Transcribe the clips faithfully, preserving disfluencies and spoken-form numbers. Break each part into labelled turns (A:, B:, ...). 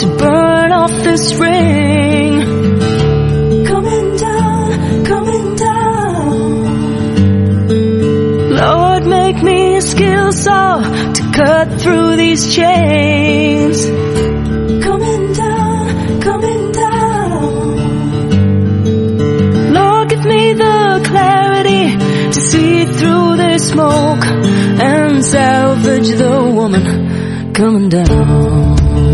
A: burn off this ring. Coming down, coming down. Lord, make me a skill saw to cut through these chains. Coming down, coming down. Lord, give me the clarity to see through this smoke and salvage the woman coming down.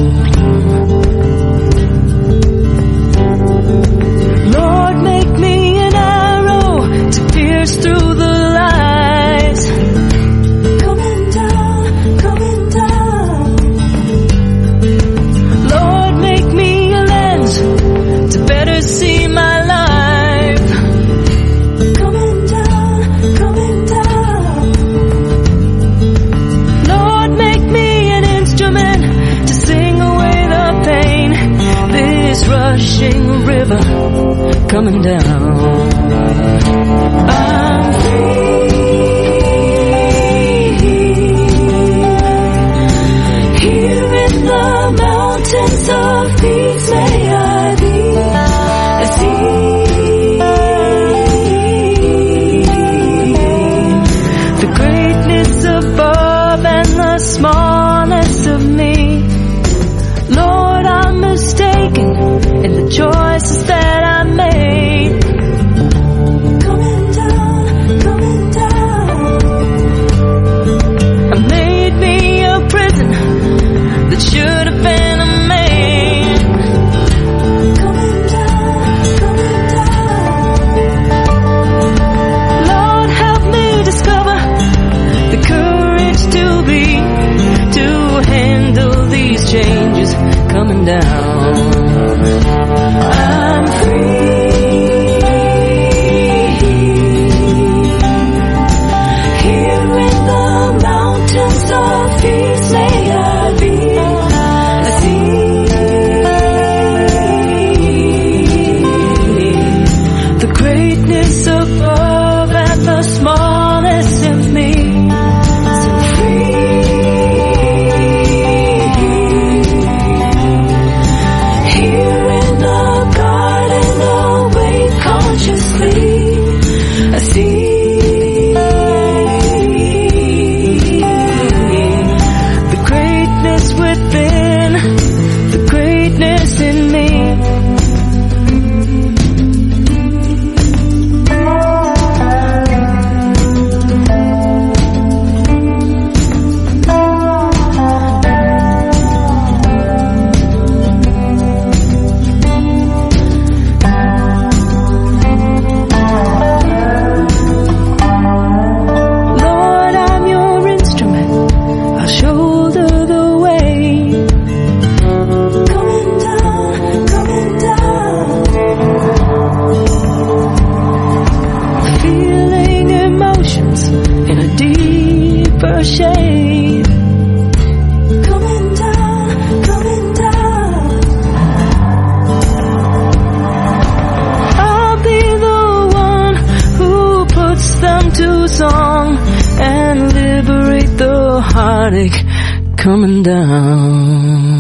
A: Lord, make me an arrow to pierce through the lies. Coming down, coming down. Lord, make me a lens to better see my life. Coming down, coming down. Lord, make me an instrument to sing away the pain. This rushing river coming down. I'm free. Here in the mountains of peace may I be. I see the greatness above and the smallness of me. Lord, I'm mistaken in the choices that I made. Coming down, coming down. I made me a prison that should have been a man. Coming down, coming down. Lord, help me discover the courage to be, to handle these changes coming down. I'm free. Here in the mountains of peace may I be. I see the greatness above and the smallness of me. So free. Here in the garden, awake consciously, I see the greatness within, the greatness in me. Lord, I'm your instrument, I'll shoulder the weight. Coming down, coming down. Feeling emotions in a deeper shade. Coming down, coming down. I'll be the one who puts them to song and liberate the heartache coming down.